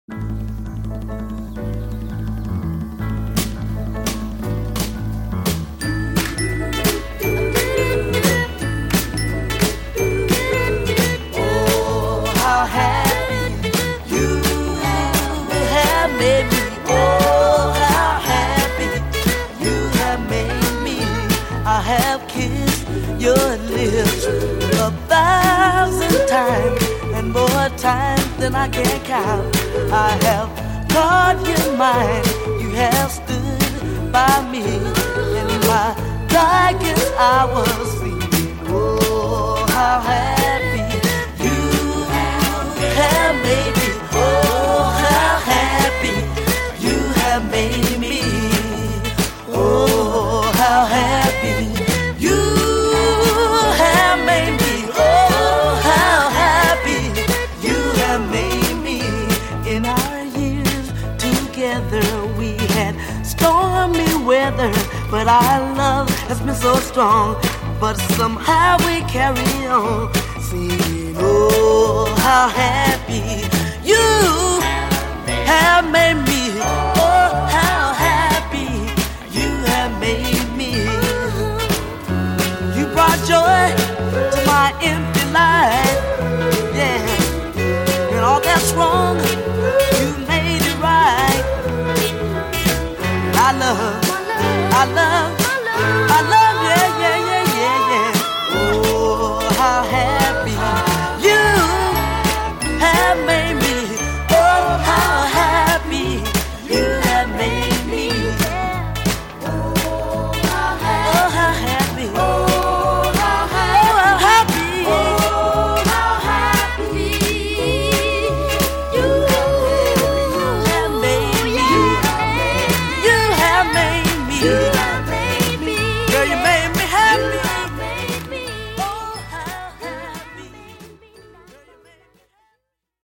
Oh, how happy you have made me. Oh, how happy you have made me. I have kissed your lips 1,000 times and more times than I can count. I have called you mine. You have stood by me in my darkest hours. Oh, how happy you have made me. Oh, how happy you have made me. Oh, how happy you have made me. Oh, how happy you have made me. In our years together we had stormy weather, but our love has been so strong. But somehow we carry on, singing, oh, how happy you have made me. Oh, how happy you have made me. You brought joy to my empty life, yeah. And all that's wrong, you made it right. I love, yeah, yeah, yeah, yeah, yeah. Oh, how happy you have made me. Oh, how happy you have made me. Oh, how happy. Oh, how happy. Oh, how happy you have made me. You have made me.